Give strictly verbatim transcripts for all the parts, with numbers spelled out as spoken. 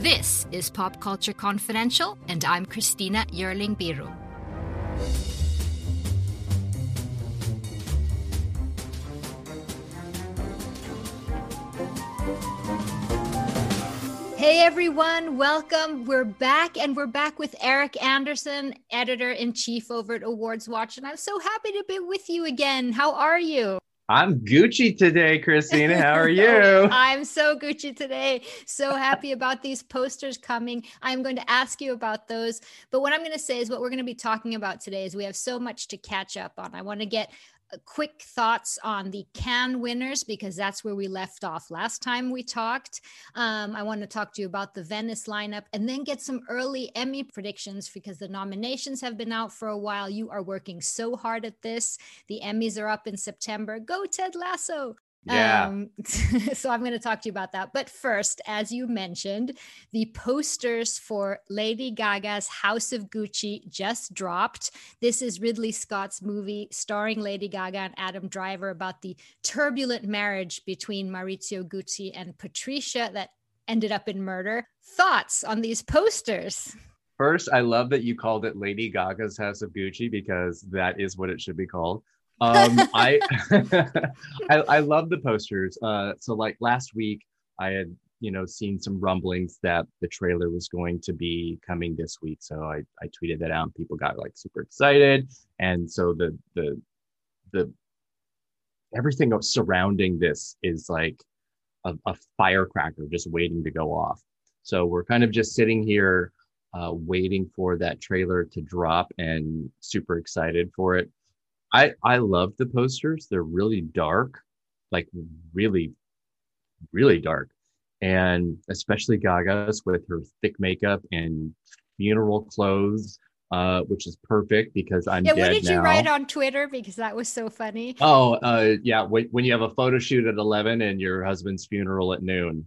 This is Pop Culture Confidential, and I'm Christina Yerling Biro. Hey everyone, welcome. We're back, and we're back with Eric Anderson, editor-in-chief over at Awards Watch, and I'm so happy to be with you again. How are you? I'm Gucci today, Christina. How are you? Oh, I'm so Gucci today. So happy about these posters coming. I'm going to ask you about those. But what I'm going to say is what we're going to be talking about today is we have so much to catch up on. I want to get quick thoughts on the Cannes winners, because that's where we left off last time we talked. Um, I want to talk to you about the Venice lineup and then get some early Emmy predictions, because the nominations have been out for a while. You are working so hard at this. The Emmys are up in September. Go Ted Lasso. Yeah. Um, so I'm going to talk to you about that. But first, as you mentioned, the posters for Lady Gaga's House of Gucci just dropped. This is Ridley Scott's movie starring Lady Gaga and Adam Driver about the turbulent marriage between Maurizio Gucci and Patricia that ended up in murder. Thoughts on these posters? First, I love that you called it Lady Gaga's House of Gucci, because that is what it should be called. um I, I I love the posters. Uh so like last week I had you know seen some rumblings that the trailer was going to be coming this week, so I I tweeted that out and people got like super excited, and so the the the everything surrounding this is like a, a firecracker just waiting to go off. So we're kind of just sitting here uh waiting for that trailer to drop and super excited for it. I, I love the posters. They're really dark, like really, really dark. And especially Gaga's with her thick makeup and funeral clothes, uh, which is perfect because I'm yeah, dead now. What did you write on Twitter? Because that was so funny. Oh, uh, yeah. When, when you have a photo shoot at eleven and your husband's funeral at noon.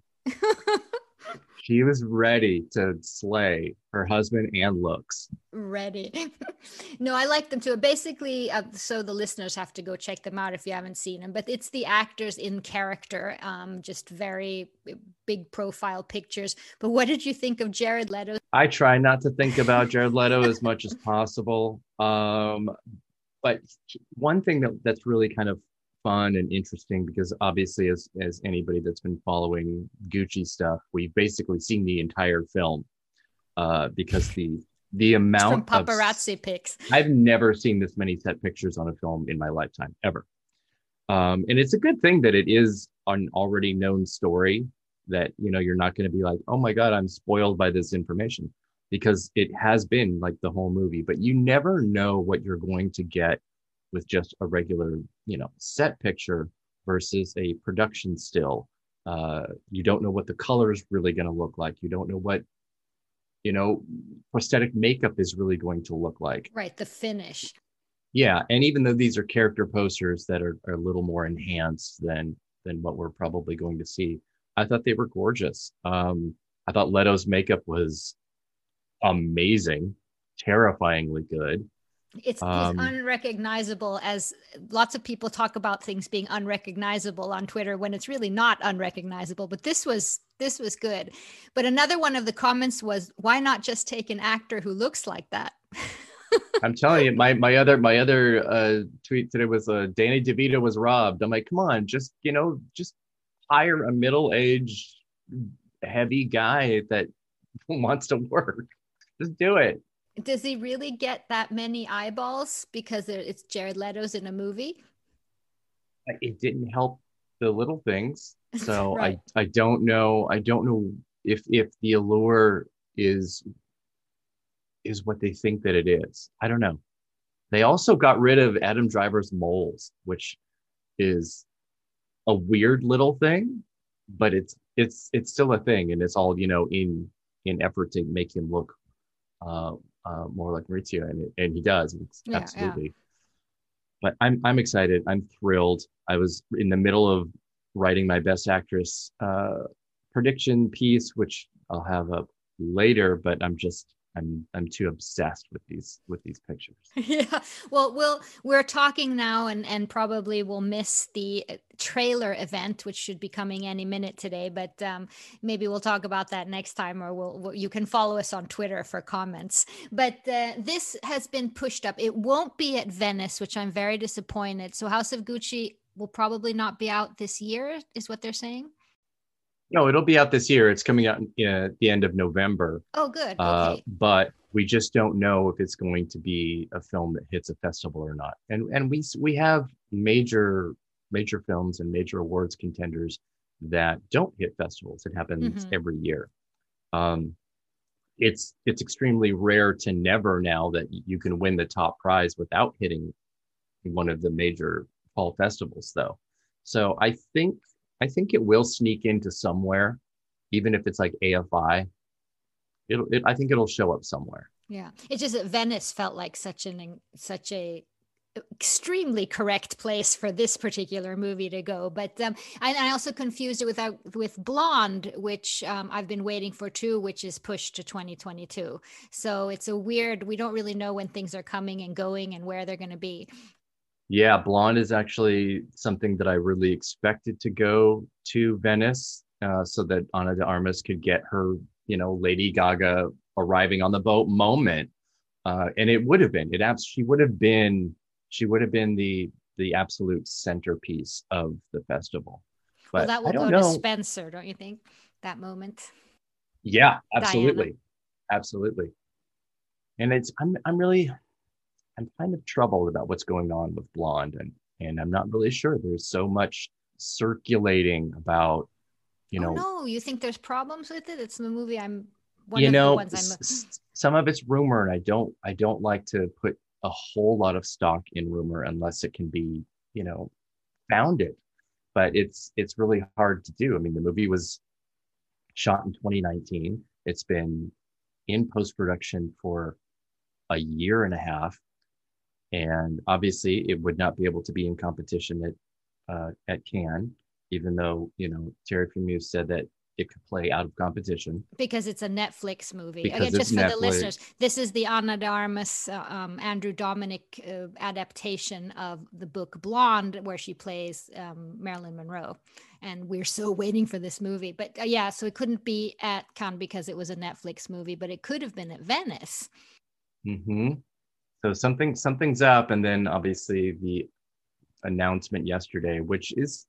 She was ready to slay her husband and looks. Ready. No, I like them too. Basically, uh, so the listeners have to go check them out if you haven't seen them, but it's the actors in character, um, just very big profile pictures. But what did you think of Jared Leto? I try not to think about Jared Leto as much as possible. Um, but one thing that, that's really kind of fun and interesting, because obviously as as anybody that's been following Gucci stuff, we've basically seen the entire film, uh because the the amount from paparazzi of, pics I've never seen this many set pictures on a film in my lifetime ever. Um and it's a good thing that it is an already known story, that you know you're not going to be like, oh my god, I'm spoiled by this information, because it has been like the whole movie. But you never know what you're going to get with just a regular, you know, set picture versus a production still. Uh, you don't know what the color is really going to look like. You don't know what, you know, prosthetic makeup is really going to look like. Right, the finish. Yeah, and even though these are character posters that are, are a little more enhanced than than what we're probably going to see, I thought they were gorgeous. Um, I thought Leto's makeup was amazing, terrifyingly good. It's, um, it's unrecognizable, as lots of people talk about things being unrecognizable on Twitter when it's really not unrecognizable. But this was this was good. But another one of the comments was, why not just take an actor who looks like that? I'm telling you, my my other my other uh, tweet today was uh, Danny DeVito was robbed. I'm like, come on, just you know, just hire a middle-aged, heavy guy that wants to work. Just do it. Does he really get that many eyeballs because it's Jared Leto's in a movie? It didn't help the little things. So right. I, I don't know. I don't know if if the allure is is what they think that it is. I don't know. They also got rid of Adam Driver's moles, which is a weird little thing, but it's it's it's still a thing, and it's all, you know, in in effort to make him look uh Uh, more like Maurizio, and and he does. It's yeah, absolutely. Yeah. But I'm I'm excited. I'm thrilled. I was in the middle of writing my Best Actress uh, prediction piece, which I'll have up later. But I'm just I'm I'm too obsessed with these with these pictures. Yeah. Well, we'll we're talking now, and and probably we'll miss the uh, trailer event, which should be coming any minute today. But um, maybe we'll talk about that next time, or we'll, we'll you can follow us on Twitter for comments. But uh, this has been pushed up. It won't be at Venice, which I'm very disappointed. So House of Gucci will probably not be out this year, is what they're saying. No, it'll be out this year. It's coming out in, uh, at the end of November. Oh, good. Uh, Okay. but we just don't know if it's going to be a film that hits a festival or not. And and we we have major major films and major awards contenders that don't hit festivals. It happens Mm-hmm. every year. Um, it's it's extremely rare to never now that you can win the top prize without hitting one of the major fall festivals, though. So I think I think it will sneak into somewhere, even if it's like A F I. It'll, it, I think it'll show up somewhere. Yeah, it's just that Venice felt like such an such a extremely correct place for this particular movie to go. But um, I, I also confused it with uh, with Blonde, which um, I've been waiting for too, which is pushed to twenty twenty-two. So it's a weird. We don't really know when things are coming and going and where they're going to be. Yeah, Blonde is actually something that I really expected to go to Venice, uh, so that Ana de Armas could get her, you know, Lady Gaga arriving on the boat moment. Uh, and it would have been, it abs- she would have been, she would have been the the absolute centerpiece of the festival. Well, But that I will don't go to know. Spencer, don't you think? That moment, Yeah, Diana. absolutely, absolutely. And it's I'm I'm really I'm kind of troubled about what's going on with Blonde, and and I'm not really sure. There's so much circulating about, you Oh know, no, you think there's problems with it? It's the movie I'm one you of the know, ones I'm. s- s- some of it's rumor, and I don't I don't like to put a whole lot of stock in rumor unless it can be, you know, founded. But it's it's really hard to do. I mean, the movie was shot in twenty nineteen. It's been in post production for a year and a half, and obviously it would not be able to be in competition at uh, at Cannes, even though, you know, Thierry Frémaux said that it could play out of competition Because it's a Netflix movie. Again, because it's just for the listeners, Netflix. this is the Anna de Armas, uh, um, Andrew Dominic uh, adaptation of the book Blonde, where she plays um, Marilyn Monroe. And we're still waiting for this movie. But uh, yeah, so it couldn't be at Cannes because it was a Netflix movie, but it could have been at Venice. Hmm. So something something's up, and then obviously the announcement yesterday, which is,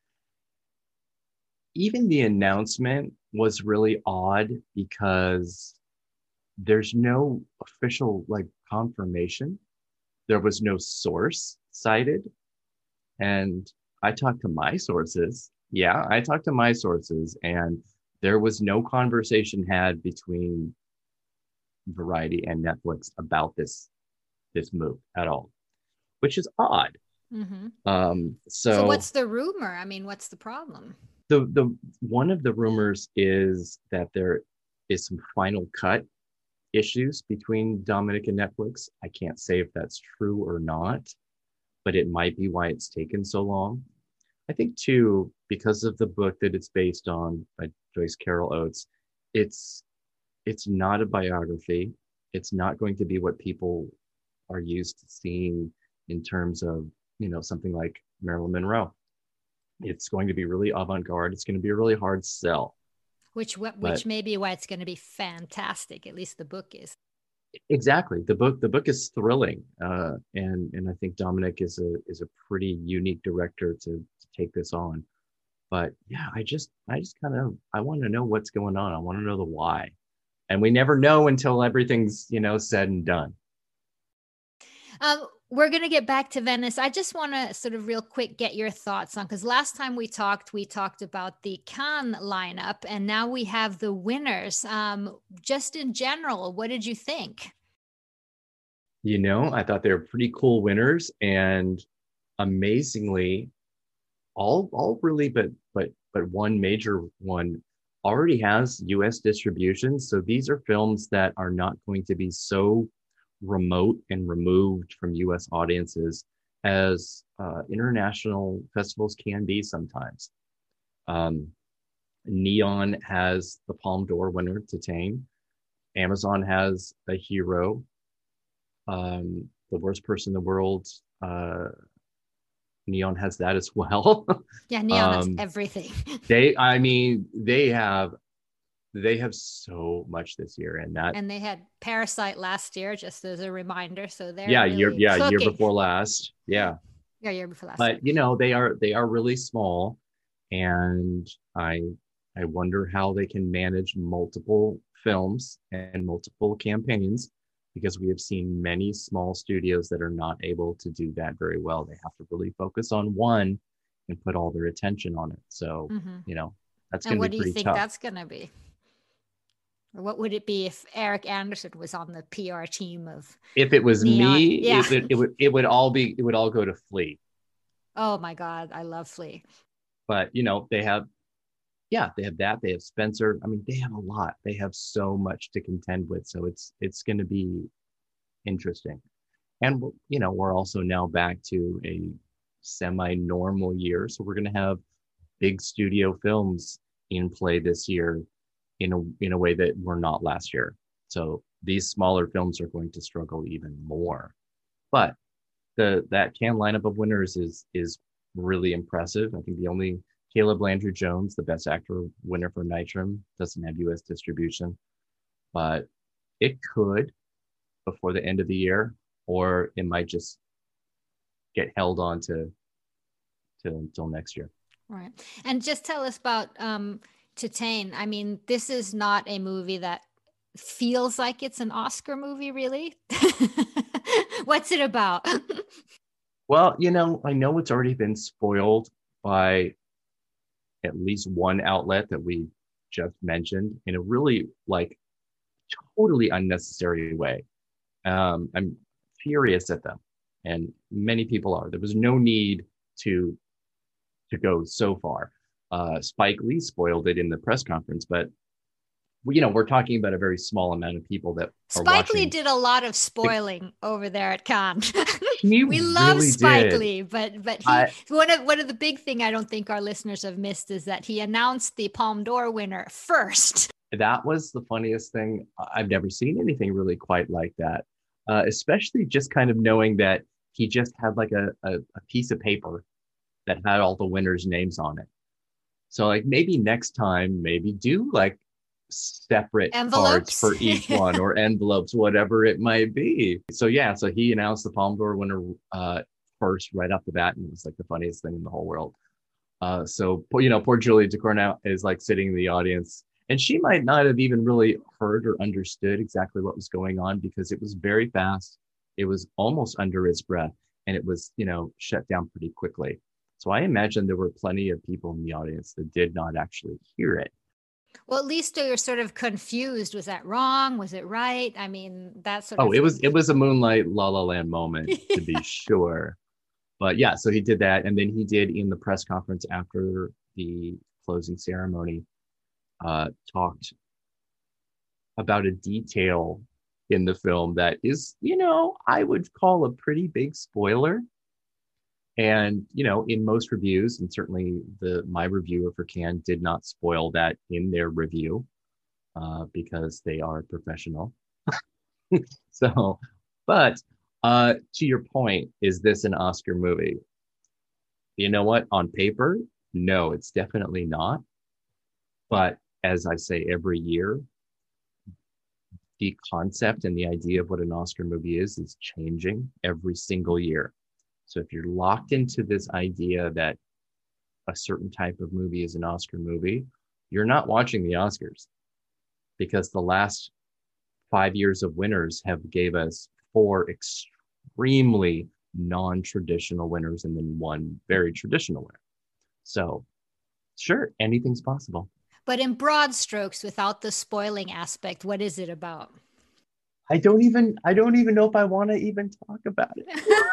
even the announcement was really odd because there's no official like confirmation. There was no source cited. And I talked to my sources. Yeah, I talked to my sources, and there was no conversation had between Variety and Netflix about this this move at all, which is odd. Mm-hmm. Um, So so what's the rumor? I mean, what's the problem? the the one of the rumors is that there is some final cut issues between Dominic and Netflix. I can't say if that's true or not, but it might be why it's taken so long. I think too, because of the book that it's based on by Joyce Carol Oates, it's it's not a biography. It's not going to be what people are used to seeing in terms of, you know, something like Marilyn Monroe. It's going to be really avant-garde. It's going to be a really hard sell. Which But which may be why it's going to be fantastic. At least the book is. exactly, the book the book is thrilling, uh, and and I think Dominic is a is a pretty unique director to, to take this on. But yeah, I just I just kind of I want to know what's going on. I want to know the why, and we never know until everything's, you know, said and done. Um, we're going to get back to Venice. I just want to sort of real quick get your thoughts on, because last time we talked, we talked about the Cannes lineup, and now we have the winners. Um, just in general, what did you think? You know, I thought they were pretty cool winners, and amazingly, all all really, but but but one major one already has U S distribution. So these are films that are not going to be so remote and removed from U S audiences as uh, international festivals can be sometimes. Um, Neon has the Palme d'Or winner, Titane. Amazon has a hero. Um, the worst person in the world. Uh, Neon has that as well. Yeah, Neon has um, everything. they, I mean, they have they have so much this year, and that And they had Parasite last year, just as a reminder. So they're yeah, year really yeah, year cooking. before last, yeah. Yeah, year before last. But you know, they are they are really small, and I I wonder how they can manage multiple films and multiple campaigns, because we have seen many small studios that are not able to do that very well. They have to really focus on one and put all their attention on it. So, Mm-hmm. you know, that's And going to what be do you pretty think tough. that's going to be? Or what would it be if Eric Anderson was on the P R team of If it was Neon? me, Yeah. it, it, it would it would all be it would all go to Flea. Oh my God, I love Flea. But you know, they have yeah, they have that. They have Spencer. I mean, they have a lot. They have so much to contend with. So it's it's going to be interesting. And you know, we're also now back to a semi-normal year, so we're going to have big studio films in play this year in a in a way that we're not last year. So these smaller films are going to struggle even more. But the that can lineup of winners is is really impressive. I think the only Caleb Landry Jones, the best actor winner for Nitram, doesn't have U S distribution, but it could before the end of the year, or it might just get held on to, to until next year. Right. And just tell us about um Titane. I mean, this is not a movie that feels like it's an Oscar movie, really. What's it about? Well, you know, I know it's already been spoiled by at least one outlet that we just mentioned in a really like totally unnecessary way. Um, I'm furious at them, and many people are. There was no need to to go so far. Uh, Spike Lee spoiled it in the press conference, but you know, we're talking about a very small amount of people that are Spike Lee watching. did a lot of spoiling over there at Cannes. He We love really Spike did. Lee, but but he I, one of one of the big thing I don't think our listeners have missed is that he announced the Palme d'Or winner first. that was the funniest thing. I've never seen anything really quite like that, uh, especially just kind of knowing that he just had like a, a, a piece of paper that had all the winners' names on it. So like maybe next time, maybe do like separate cards Envelopes. for each one, or envelopes, whatever it might be. So yeah, so he announced the Palme d'Or winner uh, first right off the bat, and it was like the funniest thing in the whole world. Uh, so you know, poor Julie Ducournau is like sitting in the audience, and she might not have even really heard or understood exactly what was going on, because it was very fast. It was almost under his breath, and it was, you know, shut down pretty quickly. So I imagine there were plenty of people in the audience that did not actually hear it. Well, at least you're sort of confused. Was that wrong? Was it right? I mean, that sort Oh, of it thing. was it was a Moonlight La La Land moment, to be sure. But yeah, so he did that, and then he did in the press conference after the closing ceremony, uh, talked about a detail in the film that is, you know, I would call a pretty big spoiler. And, you know, in most reviews, and certainly the my reviewer for Cannes did not spoil that in their review, uh, because they are professional. So, but uh, to your point, is this an Oscar movie? You know what? On paper, no, it's definitely not. But as I say every year, the concept and the idea of what an Oscar movie is is changing every single year. So if you're locked into this idea that a certain type of movie is an Oscar movie, you're not watching the Oscars, because the last five years of winners have gave us four extremely non-traditional winners and then one very traditional winner. So sure, anything's possible. But in broad strokes, without the spoiling aspect, what is it about? I don't even I don't even know if I want to even talk about it.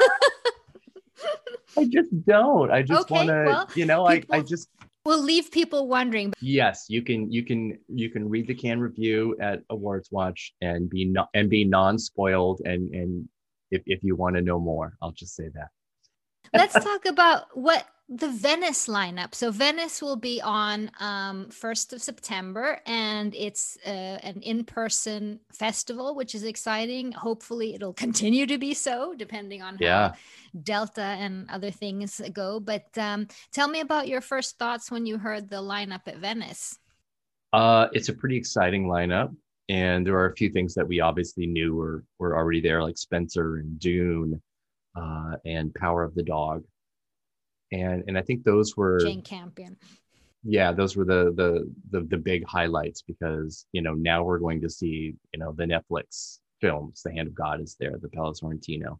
I just don't. I just Okay, want to, well, you know, I, people- I just We'll leave people wondering. yes, you can you can you can read the Cannes review at Awards Watch and be not and be non-spoiled, and and if, if you want to know more, I'll just say that. Let's talk about what the Venice lineup. So Venice will be on um, first of September, and it's uh, an in-person festival, which is exciting. Hopefully it'll continue to be so, depending on how Yeah. Delta and other things go. But um, tell me about your first thoughts when you heard the lineup at Venice. Uh, it's a pretty exciting lineup, and there are a few things that we obviously knew were were already there, like Spencer and Dune, uh, and Power of the Dog, and and I think those were, Jane Campion. yeah, those were the the the the big highlights, because you know now we're going to see, you know the Netflix films. The Hand of God is there, the Palo Sorrentino.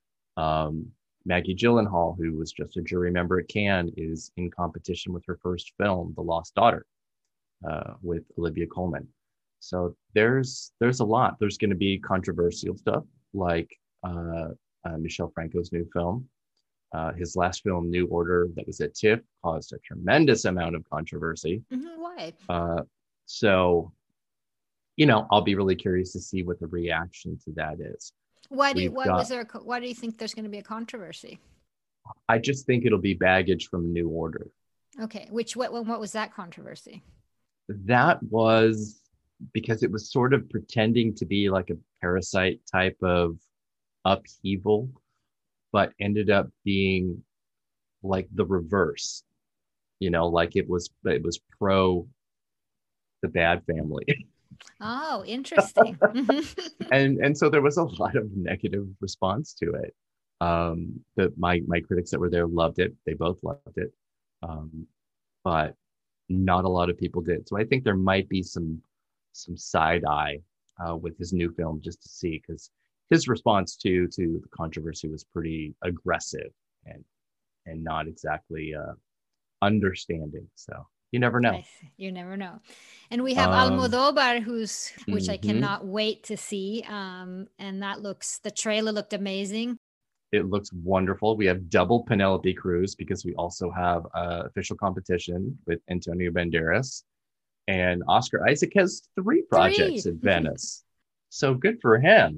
Um, Maggie Gyllenhaal, who was just a jury member at Cannes, is in competition with her first film, The Lost Daughter, uh, with Olivia Colman. So there's there's a lot. There's going to be controversial stuff like uh, uh, Michel Franco's new film. Uh, his last film, New Order, that was at TIFF, caused a tremendous amount of controversy. Mhm, why? Uh, so, you know, I'll be really curious to see what the reaction to that is. Why do you, We've why was got, there, a co- why do you think there's going to be a controversy? I just think it'll be baggage from New Order. Okay, which, what, what was that controversy? That was because it was sort of pretending to be like a Parasite type of upheaval, but ended up being like the reverse, you know, like it was it was pro the bad family. Oh, interesting. and and so there was a lot of negative response to it. Um, the my my critics that were there loved it. They both loved it. Um, but not a lot of people did. So I think there might be some some side eye uh, with his new film, just to see, because his response to to the controversy was pretty aggressive and and not exactly uh, understanding. So you never know. You never know. And we have Um, Almodovar, who's which I mhm. cannot wait to see. Um, and that looks the trailer looked amazing. It looks wonderful. We have double Penelope Cruz, because we also have uh, official competition with Antonio Banderas, and Oscar Isaac has three Three. projects in Venice. So good for him.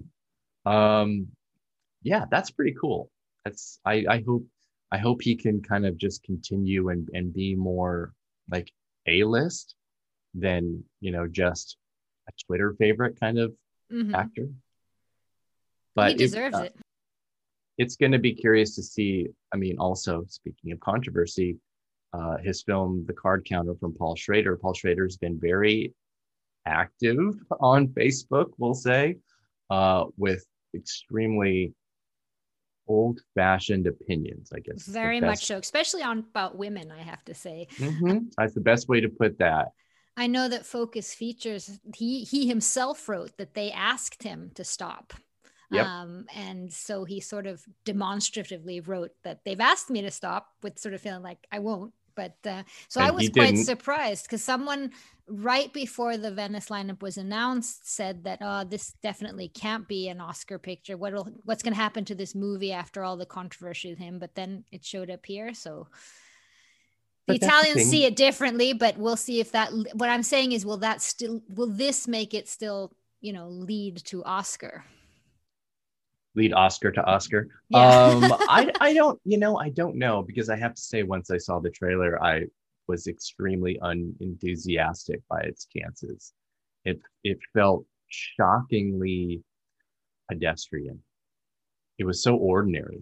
Um, yeah, that's pretty cool. That's I, I hope I hope he can kind of just continue and and be more like A-list than, you know, just a Twitter favorite kind of Mhm. actor. He But it, deserves uh, it. it's going to be curious to see. I mean, also speaking of controversy, uh, his film The Card Counter from Paul Schrader. Paul Schrader's been very active on Facebook, we'll say, uh, with extremely old-fashioned opinions, I guess is the Very much best. so, especially on about women, I have to say. Mm-hmm. That's the best way to put that. I know that Focus Features, he he himself wrote that they asked him to stop. Yep. Um, and so he sort of demonstratively wrote that they've asked me to stop, with sort of feeling like I won't. But uh, so I And he was quite didn't. surprised, because someone right before the Venice lineup was announced said that, oh, this definitely can't be an Oscar picture. What'll what's going to happen to this movie after all the controversy with him? But then it showed up here, so the But that's the Italians see thing. it differently. But we'll see if that. What I'm saying is, will that still will this make it still, you know, lead to Oscar? Lead Oscar to Oscar. Yeah. Um, I I don't, you know, I don't know, because I have to say, once I saw the trailer, I was extremely unenthusiastic by its chances. It it felt shockingly pedestrian. It was so ordinary.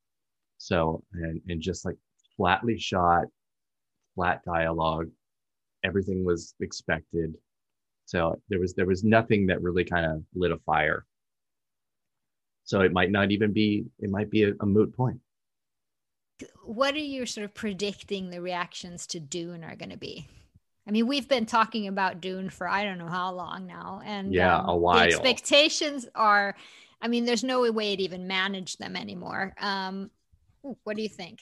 So and and just like flatly shot, flat dialogue. Everything was expected. So there was there was nothing that really kind of lit a fire. So it might not even be, it might be a, a moot point. What are you sort of predicting the reactions to Dune are going to be? I mean, we've been talking about Dune for I don't know how long now, and Yeah, um, a the while. expectations are, I mean, there's no way to even manage them anymore. Um, what do you think?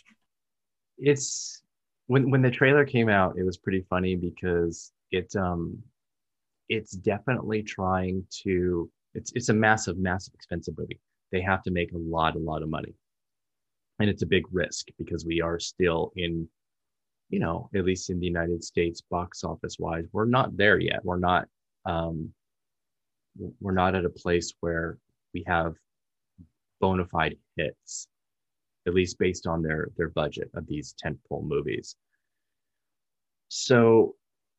It's when when the trailer came out, it was pretty funny, because it um it's definitely trying to, it's it's a massive, massive expensive movie. They have to make a lot, a lot of money. And it's a big risk, because we are still in, you know, at least in the United States, box office wise, we're not there yet. We're not um we're not at a place where we have bona fide hits at least based on their their budget of these tentpole movies. So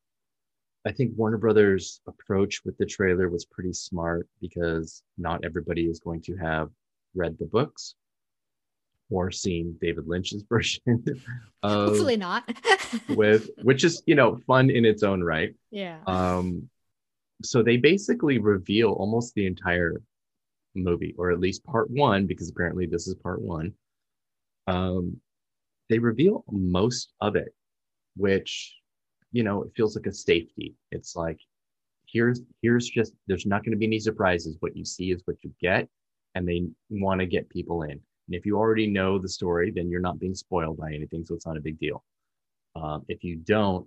I think Warner Brothers' approach with the trailer was pretty smart because not everybody is going to have read the books or seen David Lynch's version of Hopefully not. with which is, you know, fun in its own right. Yeah. Um, so they basically reveal almost the entire movie, or at least part one, because apparently this is part one. Um, they reveal most of it, which, you know, it feels like a safety. It's like, here's here's just, there's not going to be any surprises. What you see is what you get, and they want to get people in. And if you already know the story, then you're not being spoiled by anything, so it's not a big deal. Um, if you don't,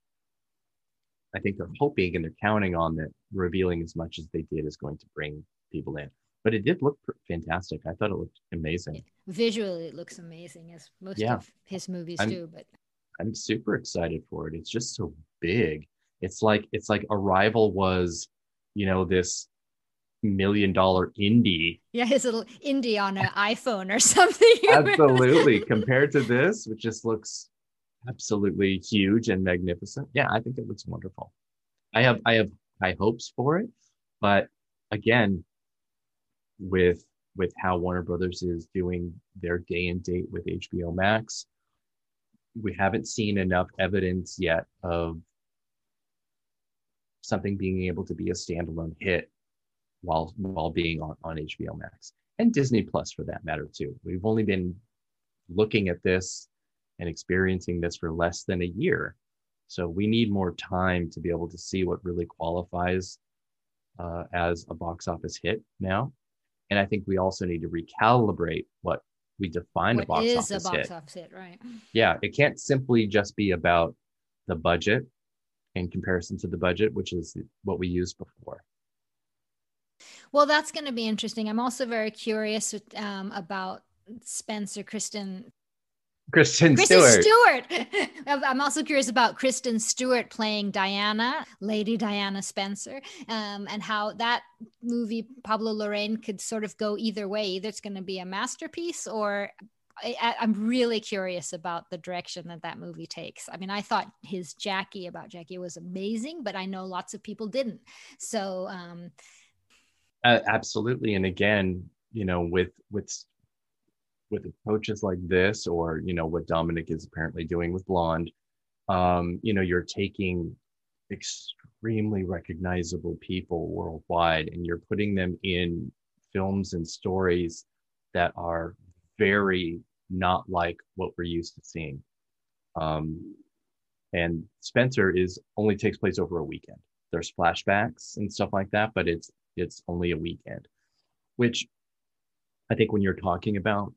I think they're hoping and they're counting on that revealing as much as they did is going to bring people in. But it did look fantastic. I thought it looked amazing. Visually, it looks amazing, as most yeah. of his movies I'm, do. But I'm super excited for it. It's just so big. It's like it's like Arrival was, you know, this million dollar indie. Yeah, his little indie on an iPhone or something. Absolutely. Compared to this, which just looks absolutely huge and magnificent. Yeah, I think it looks wonderful. I have I have high hopes for it, but again, with with how Warner Brothers is doing their day and date with H B O Max, we haven't seen enough evidence yet of something being able to be a standalone hit while while being on, on H B O Max and Disney Plus for that matter too. We've only been looking at this and experiencing this for less than a year. So we need more time to be able to see what really qualifies uh, as a box office hit now. And I think we also need to recalibrate what we define what a box is office a box hit. office hit, right? Yeah, it can't simply just be about the budget in comparison to the budget, which is what we used before. Well, that's going to be interesting. I'm also very curious um, about Spencer, Kristen. Kristen, Kristen Stewart. Stewart. I'm also curious about Kristen Stewart playing Diana, Lady Diana Spencer, um, and how that movie, Pablo Larraín, could sort of go either way. Either it's going to be a masterpiece, or I, I'm really curious about the direction that that movie takes. I mean, I thought his Jackie about Jackie was amazing, but I know lots of people didn't. So, um, uh, absolutely. And again, you know, with with with approaches like this, or you know what Dominic is apparently doing with Blonde, um, you know, you're taking extremely recognizable people worldwide and you're putting them in films and stories that are very not like what we're used to seeing. Um, and Spencer is only takes place over a weekend. There's flashbacks and stuff like that, but it's it's only a weekend, which I think when you're talking about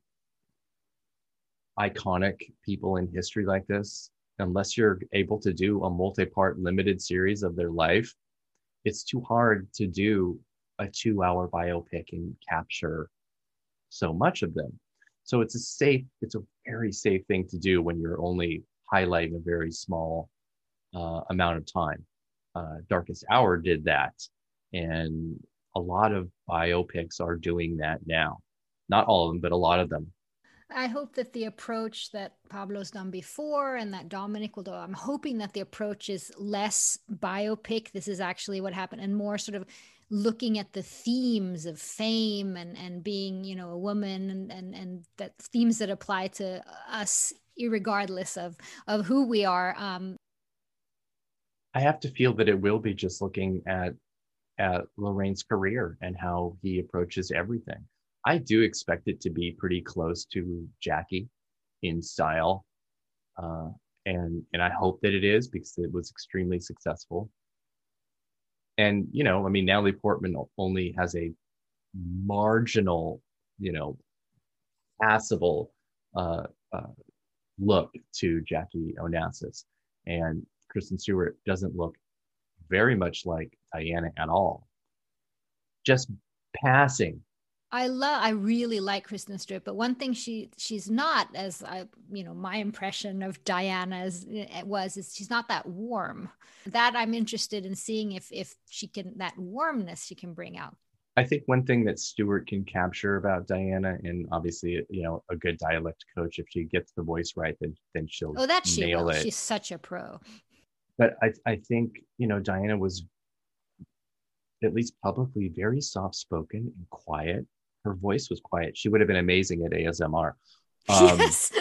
iconic people in history like this, unless you're able to do a multi-part limited series of their life, it's too hard to do a two-hour biopic and capture so much of them. So it's a safe, it's a very safe thing to do when you're only highlighting a very small uh, amount of time. Uh, Darkest Hour did that, and a lot of biopics are doing that now. Not all of them, but a lot of them. I hope that the approach that Pablo's done before and that Dominic will do, I'm hoping that the approach is less biopic. This is actually what happened, and more sort of looking at the themes of fame and, and being, you know, a woman, and, and, and that themes that apply to us irregardless of, of who we are. Um, I have to feel that it will be just looking at, at Larraín's career and how he approaches everything. I do expect it to be pretty close to Jackie in style. Uh, and, and I hope that it is, because it was extremely successful. And, you know, I mean, Natalie Portman only has a marginal, you know, passable uh, uh, look to Jackie Onassis. And Kristen Stewart doesn't look very much like Diana at all. Just passing. I love, I really like Kristen Stewart, but one thing she she's not, as I, you know, my impression of Diana is, was, is she's not that warm. That I'm interested in seeing if if she can, that warmness she can bring out. I think one thing that Stewart can capture about Diana, and obviously, you know, a good dialect coach, if she gets the voice right, then then she'll Oh, that she nail will. it. She's such a pro. But I I think, you know, Diana was at least publicly very soft spoken and quiet. Her voice was quiet. She would have been amazing at A S M R. Um, Yes.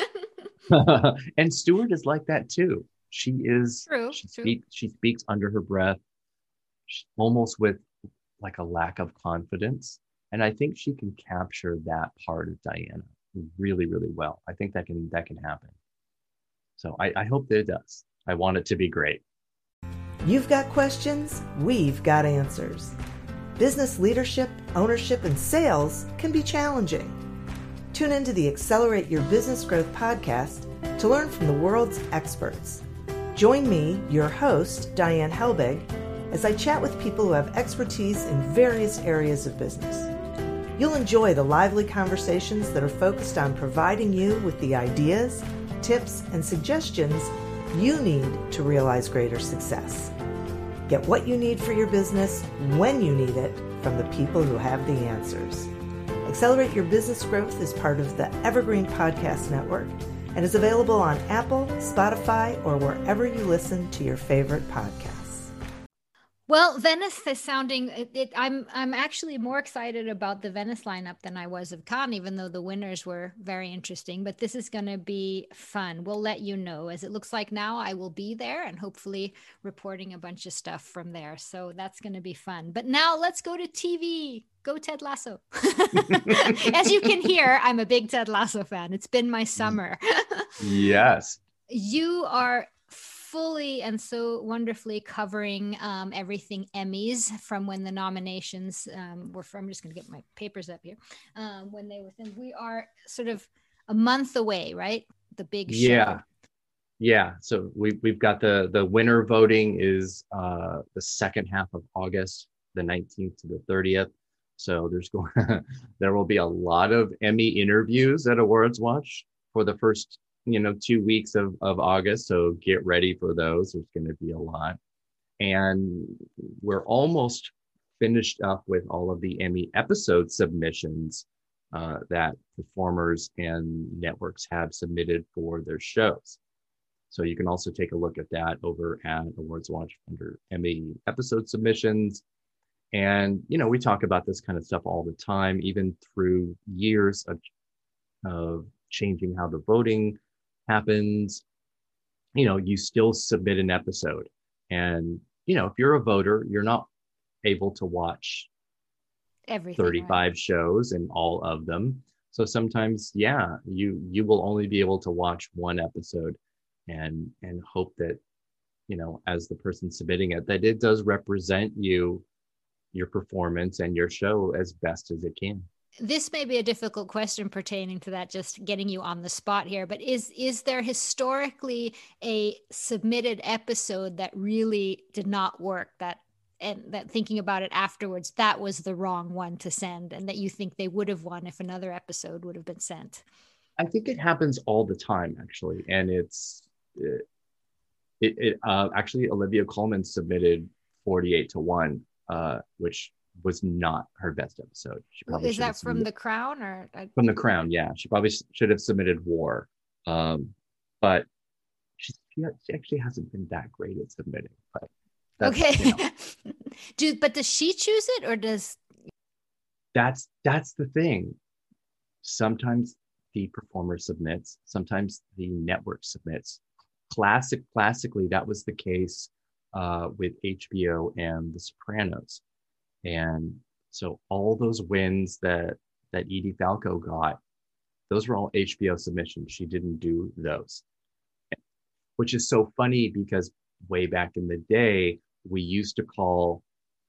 and Stewart is like that too. She is. True. She True. speaks. She speaks under her breath, she, almost with like a lack of confidence. And I think she can capture that part of Diana really, really well. I think that can that can happen. So I, I hope that it does. I want it to be great. You've got questions, we've got answers. Business leadership, ownership, and sales can be challenging. Tune into the Accelerate Your Business Growth podcast to learn from the world's experts. Join me, your host, Diane Helbig, as I chat with people who have expertise in various areas of business. You'll enjoy the lively conversations that are focused on providing you with the ideas, tips, and suggestions you need to realize greater success. Get what you need for your business when you need it from the people who have the answers. Accelerate Your Business Growth is part of the Evergreen Podcast Network and is available on Apple, Spotify, or wherever you listen to your favorite podcasts. Well, Venice is sounding. It, it, I'm I'm actually more excited about the Venice lineup than I was of Cannes, even though the winners were very interesting. But this is going to be fun. We'll let you know. As it looks like now, I will be there and hopefully reporting a bunch of stuff from there. So that's going to be fun. But now let's go to T V. Go Ted Lasso. As you can hear, I'm a big Ted Lasso fan. It's been my summer. Yes. You are fully and so wonderfully covering um, everything Emmys from when the nominations um, were from. I'm just going to get my papers up here. Um, when they were, and we are sort of a month away, right? The big show. Yeah. Yeah. So we, we've got the, the winner voting is uh, the second half of August, the nineteenth to the thirtieth. So there's going, there will be a lot of Emmy interviews at Awards Watch for the first you know, two weeks of, of August. So get ready for those. There's going to be a lot. And we're almost finished up with all of the Emmy episode submissions uh, that performers and networks have submitted for their shows. So you can also take a look at that over at Awards Watch under Emmy episode submissions. And, you know, we talk about this kind of stuff all the time, even through years of, of changing how the voting happens. You know, you still submit an episode, and you know, if you're a voter, you're not able to watch everything, thirty-five right? shows and all of them. So sometimes, yeah, you you will only be able to watch one episode, and and hope that, you know, as the person submitting it, that it does represent you, your performance, and your show as best as it can. This may be a difficult question pertaining to that, just getting you on the spot here, but is is there historically a submitted episode that really did not work, that and that thinking about it afterwards, that was the wrong one to send, and that you think they would have won if another episode would have been sent? I think it happens all the time, actually. And it's, it, it, it uh, actually, Olivia Colman submitted forty-eight to one, uh, which was not her best episode. She probably Is that from The Crown or? From The Crown, yeah. She probably should have submitted War. Um, but she, she actually hasn't been that great at submitting. But okay. You know. Do, but does she choose it or does? That's, that's the thing. Sometimes the performer submits, sometimes the network submits. Classic, classically, that was the case uh, with H B O and The Sopranos. And so all those wins that that Edie Falco got, those were all H B O submissions. She didn't do those, which is so funny because way back in the day, we used to call,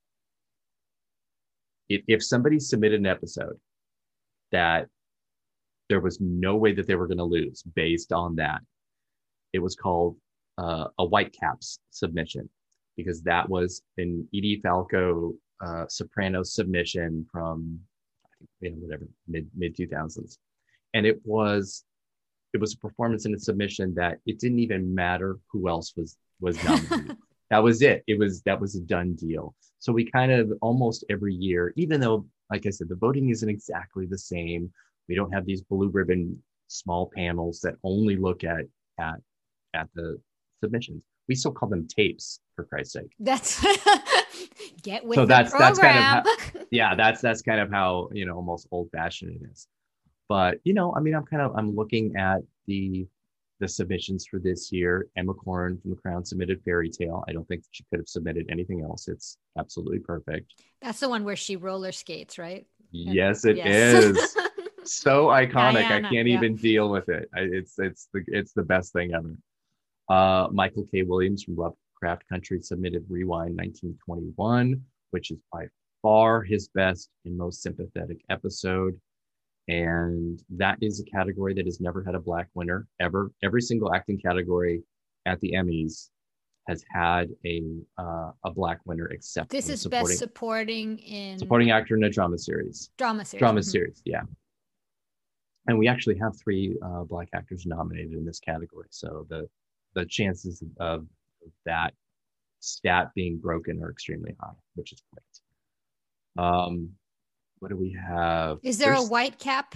if, if somebody submitted an episode that there was no way that they were going to lose based on that, it was called uh, a Whitecaps submission, because that was an Edie Falco Uh, soprano submission from, I think, you know, whatever, mid mid two thousands, and it was it was a performance and a submission that it didn't even matter who else was was nominated. That was it. It was that was a done deal. So we kind of almost every year, even though like I said, the voting isn't exactly the same. We don't have these blue ribbon small panels that only look at at at the submissions. We still call them tapes, for Christ's sake. That's get with so the that's program. that's kind of how, yeah, that's that's kind of how, you know, almost old fashioned it is. But you know, I mean, I'm kind of I'm looking at the the submissions for this year. Emma Corrin from The Crown submitted Fairy Tale. I don't think she could have submitted anything else. It's absolutely perfect. That's the one where she roller skates, right? Yes, it yes. is. So iconic. Diana, I can't yeah. even deal with it. I, it's it's the it's the best thing ever. Uh, Michael K. Williams from Lovecraft Country submitted Rewind nineteen twenty-one, which is by far his best and most sympathetic episode. And that is a category that has never had a black winner ever. Every single acting category at the Emmys has had a uh, a black winner, except this is supporting, best supporting in supporting actor in a drama series. Drama series. Drama mm-hmm. series, yeah. And we actually have three uh, black actors nominated in this category. So the the chances of that stat being broken are extremely high, which is great. Um, what do we have? Is there There's, a white cap?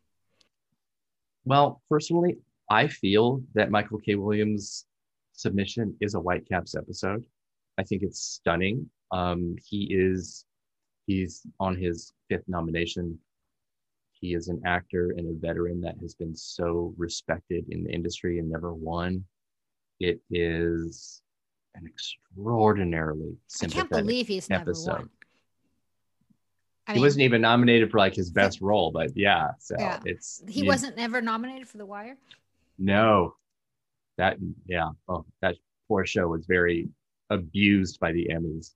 Well, personally, I feel that Michael K. Williams' submission is a Whitecaps episode. I think it's stunning. Um, he is, he's on his fifth nomination. He is an actor and a veteran that has been so respected in the industry and never won. It is an extraordinarily sympathetic I can't believe he's episode. never won. I He mean, wasn't even nominated for like his best role, but yeah, so yeah. it's he you, wasn't ever nominated for The Wire. No, that yeah, oh, that poor show was very abused by the Emmys.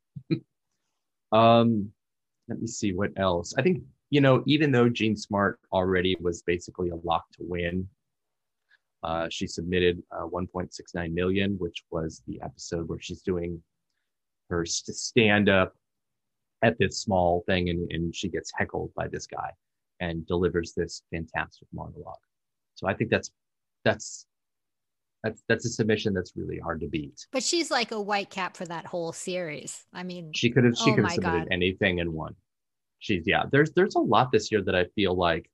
um, let me see what else. I think, you know, even though Jean Smart already was basically a lock to win, uh, she submitted uh, one point six nine million, which was the episode where she's doing her st- stand-up at this small thing, and, and she gets heckled by this guy and delivers this fantastic monologue. So I think that's that's that's that's a submission that's really hard to beat. But she's like a white cap for that whole series. I mean, she could have she oh could have my submitted God. anything and won. She's yeah. There's there's a lot this year that I feel like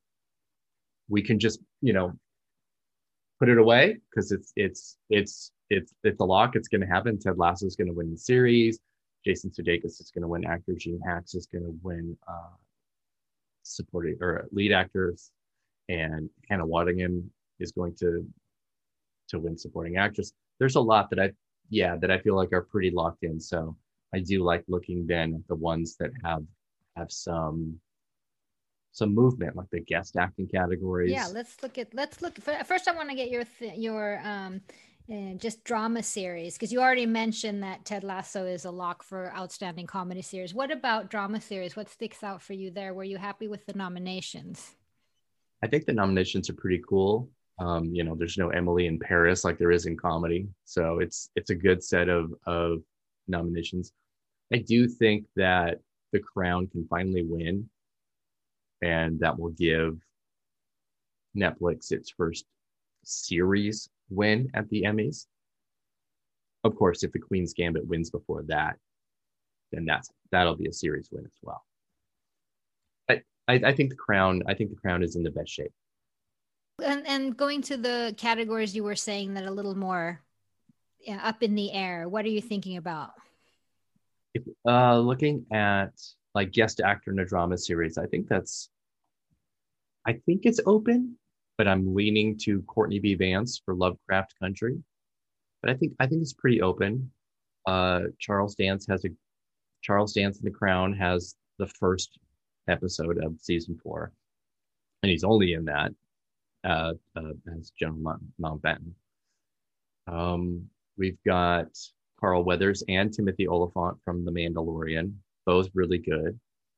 we can just, you know, put it away because it's it's it's it's it's a lock. It's going to happen. Ted Lasso is going to win the series. Jason Sudeikis is going to win actor. Gene Hackman is going to win uh, supporting or lead actors, and Hannah Waddingham is going to to win supporting actress. There's a lot that I yeah that I feel like are pretty locked in. So I do like looking then at the ones that have have some some movement, like the guest acting categories. Yeah, let's look at let's look. First, I want to get your th- your um. Uh, just drama series, because you already mentioned that Ted Lasso is a lock for outstanding comedy series. What about drama series? What sticks out for you there? Were you happy with the nominations? I think the nominations are pretty cool. Um, you know, there's no Emily in Paris like there is in comedy, so it's it's a good set of of nominations. I do think that The Crown can finally win, and that will give Netflix its first series win at the Emmys. Of course, if The Queen's Gambit wins before that, then that's that'll be a series win as well. I, I, I think the Crown. I think the Crown is in the best shape. And and going to the categories you were saying that a little more yeah, up in the air. What are you thinking about? If, uh, looking at like guest actor in a drama series, I think that's. I think it's open, but I'm leaning to Courtney B. Vance for Lovecraft Country. But I think I think it's pretty open. Uh, Charles Dance has a Charles Dance in The Crown has the first episode of season four, and he's only in that uh, uh, as General Mount- Mountbatten. Um, we've got Carl Weathers and Timothy Olyphant from The Mandalorian, both really good.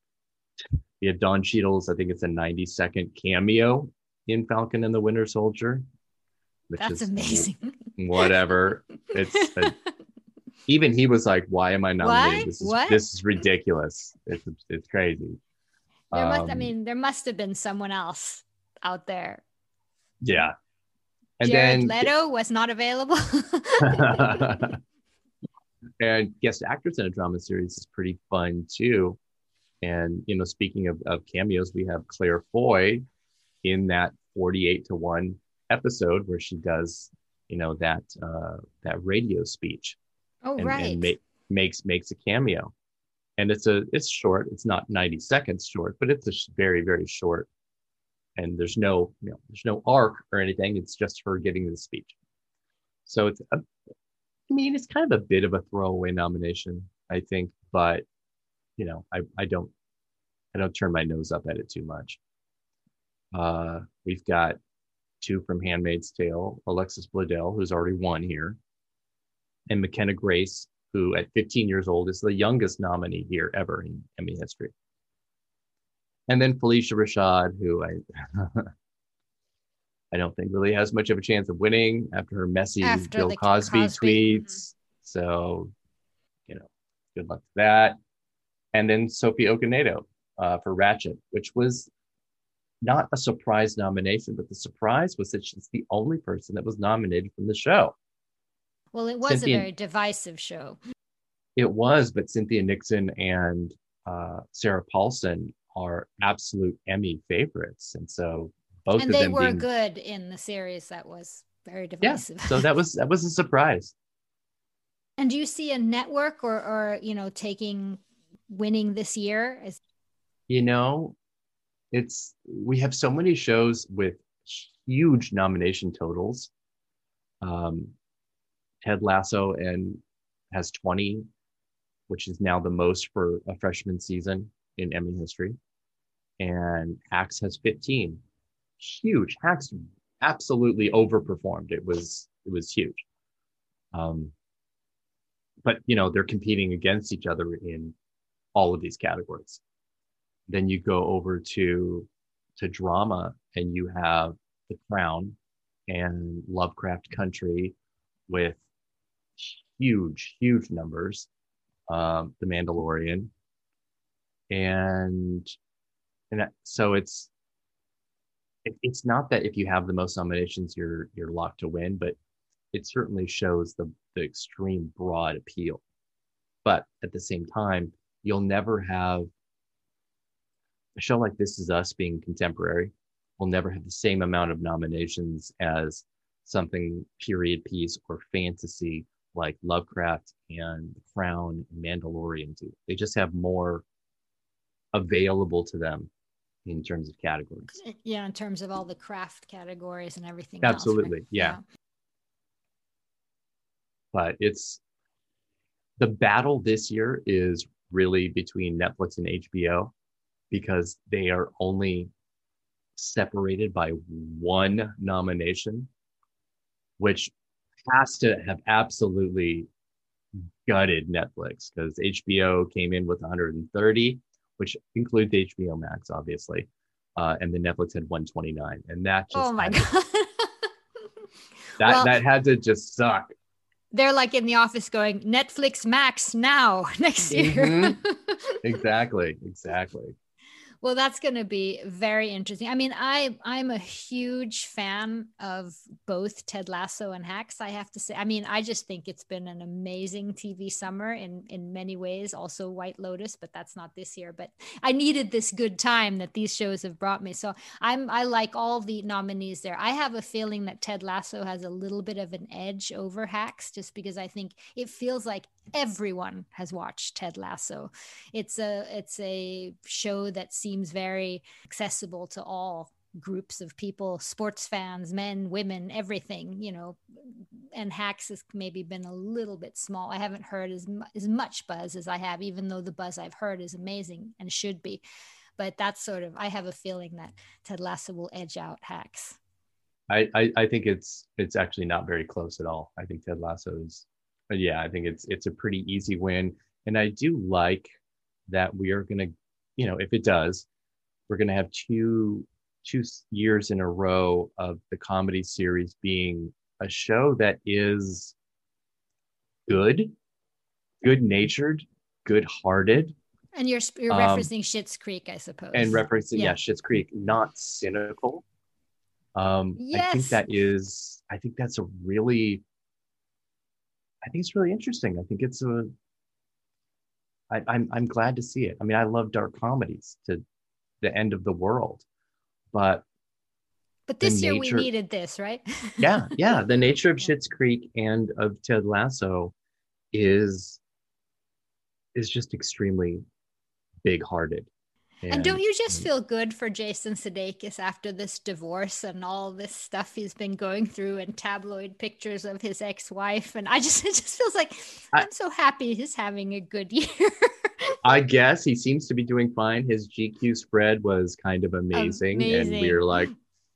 We have Don Cheadle's, I think it's a ninety second cameo in Falcon and the Winter Soldier. Which That's is amazing. Whatever. It's a, even he was like, "Why am I nominated? What? This is What? this is ridiculous. It's it's crazy." There must, I Um, mean, there must have been someone else out there. Yeah. And Jared then Leto was not available. and guest actors in a drama series is pretty fun too. And, you know, speaking of, of cameos, we have Claire Foy in that forty-eight to one episode where she does, you know, that uh, that radio speech, Oh, and and right. make, makes makes a cameo. And it's a it's short. It's not ninety seconds short, but it's a sh- very very short. And there's no you know there's no arc or anything. It's just her giving the speech. So it's a, I mean it's kind of a bit of a throwaway nomination, I think, but you know I I don't I don't turn my nose up at it too much. Uh, we've got two from Handmaid's Tale, Alexis Bledel, who's already won here, and McKenna Grace, who at fifteen years old is the youngest nominee here ever in Emmy history. And then Felicia Rashad, who I I don't think really has much of a chance of winning after her messy After Bill the Cosby, Cosby. tweets. So, you know, good luck to that. And then Sophie Okonedo uh, for Ratchet, which was not a surprise nomination, but the surprise was that she's the only person that was nominated from the show. Well, it was Cynthia, a very divisive show. It was, but Cynthia Nixon and uh, Sarah Paulson are absolute Emmy favorites, and so both And of they them were being good in the series that was very yeah. divisive. So that was that was a surprise. And do you see a network or, or you know, taking winning this year? Is You know, it's we have so many shows with huge nomination totals. Um, Ted Lasso and has twenty, which is now the most for a freshman season in Emmy history. And Hacks has fifteen. Huge. Hacks absolutely overperformed. It was it was huge. Um, but you know, they're competing against each other in all of these categories. Then you go over to to drama and you have The Crown and Lovecraft Country with huge, huge numbers. Um, The Mandalorian, and and that, so it's it, it's not that if you have the most nominations, you're you're locked to win, but it certainly shows the the extreme broad appeal. But at the same time, you'll never have a show like This Is Us being contemporary will never have the same amount of nominations as something period piece or fantasy like Lovecraft and The Crown and Mandalorian do. They just have more available to them in terms of categories. yeah, in terms of all the craft categories and everything Absolutely, else, right? yeah. yeah. But it's the battle this year is really between Netflix and H B O because they are only separated by one nomination, which has to have absolutely gutted Netflix because H B O came in with one hundred thirty, which includes H B O Max, obviously. Uh, and then Netflix had one twenty-nine. And that just oh my God. To, that, well, that had to just suck. They're like in the office going, Netflix Max now, next year. Mm-hmm. Exactly, exactly. Well, that's going to be very interesting. I mean, I, I'm a huge fan of both Ted Lasso and Hacks, I have to say. I mean, I just think it's been an amazing T V summer in, in many ways. Also White Lotus, but that's not this year. But I needed this good time that these shows have brought me. So I'm, I like all the nominees there. I have a feeling that Ted Lasso has a little bit of an edge over Hacks, just because I think it feels like everyone has watched Ted Lasso. It's a, it's a show that seems very accessible to all groups of people, sports fans, men, women, everything, you know. And Hacks has maybe been a little bit small. I haven't heard as, mu- as much buzz as I have, even though the buzz I've heard is amazing and should be. But that's sort of, I have a feeling that Ted Lasso will edge out Hacks. I, I, I think it's it's actually not very close at all. I think Ted Lasso is, yeah, I think it's it's a pretty easy win. And I do like that we are going to, you know, if it does, we're going to have two two years in a row of the comedy series being a show that is good, good-natured, good-hearted. And you're you're um, referencing Schitt's Creek, I suppose. And referencing, yeah, yeah Schitt's Creek, not cynical. Um, yes. I think that is, I think that's a really, I think it's really interesting. I think it's a, I, I'm I'm glad to see it. I mean, I love dark comedies to the end of the world, but but this nature, year we needed this, right? yeah, yeah. The nature of Schitt's Creek and of Ted Lasso is is just extremely big-hearted. And, and don't you just feel good for Jason Sudeikis after this divorce and all this stuff he's been going through and tabloid pictures of his ex-wife? And I just, it just feels like I, I'm so happy he's having a good year. I guess he seems to be doing fine. His G Q spread was kind of amazing. amazing. And we were like,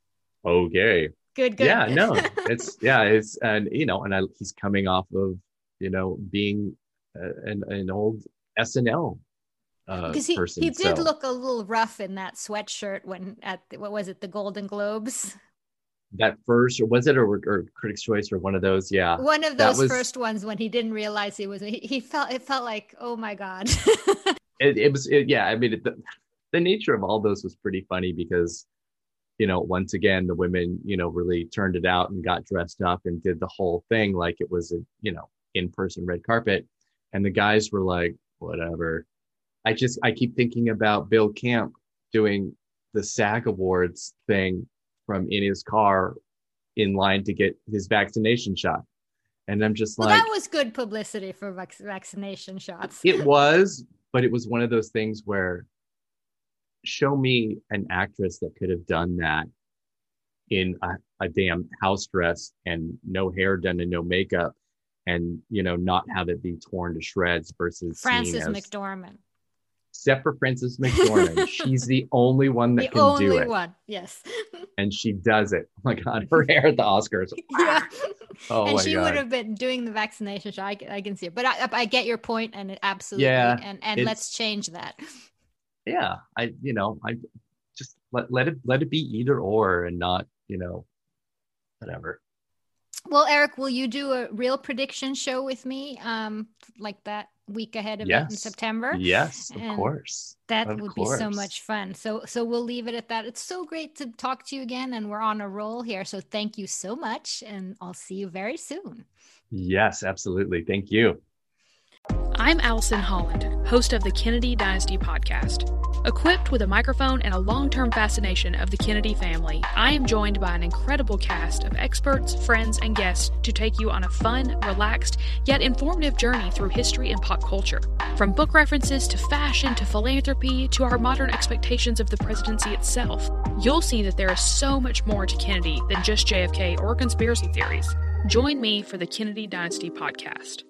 okay. Good, good. Yeah, no, it's, yeah, it's, and, you know, and I, he's coming off of, you know, being uh, an, an old S N L because he, person, he did so. look a little rough in that sweatshirt when at the, what was it, the Golden Globes? That first, or was it, or, or Critics' Choice, or one of those? Yeah, one of those was, first ones when he didn't realize he was. He, he felt it felt like, oh my god. it, it was, it, yeah. I mean, it, the, the nature of all those was pretty funny because, you know, once again, the women, you know, really turned it out and got dressed up and did the whole thing like it was a, you know, in-person red carpet, and the guys were like, whatever. I just, I keep thinking about Bill Camp doing the SAG Awards thing from in his car in line to get his vaccination shot. And I'm just well, like, that was good publicity for vac- vaccination shots. It was, but it was one of those things where show me an actress that could have done that in a, a damn house dress and no hair done and no makeup and, you know, not have it be torn to shreds versus Frances as, McDormand. Except for Frances McDormand. She's the only one that the can only do it. one, yes. And she does it. Oh my God, her hair at the Oscars. Yeah. Oh and my she God. would have been doing the vaccination shot. I, I can see it. But I, I get your point, and it absolutely, yeah, and, and let's change that. Yeah. I, you know, I just let, let it, let it be either or and not, you know, whatever. Well, Eric, will you do a real prediction show with me? Um, like that week ahead of yes. it in September? Yes, of and course. That of would course. be so much fun. So, so we'll leave it at that. It's so great to talk to you again, and we're on a roll here. So thank you so much, and I'll see you very soon. Yes, absolutely. Thank you. I'm Allison Holland, host of the Kennedy Dynasty podcast. Equipped with a microphone and a long-term fascination of the Kennedy family, I am joined by an incredible cast of experts, friends, and guests to take you on a fun, relaxed, yet informative journey through history and pop culture. From book references to fashion to philanthropy to our modern expectations of the presidency itself, you'll see that there is so much more to Kennedy than just J F K or conspiracy theories. Join me for the Kennedy Dynasty podcast.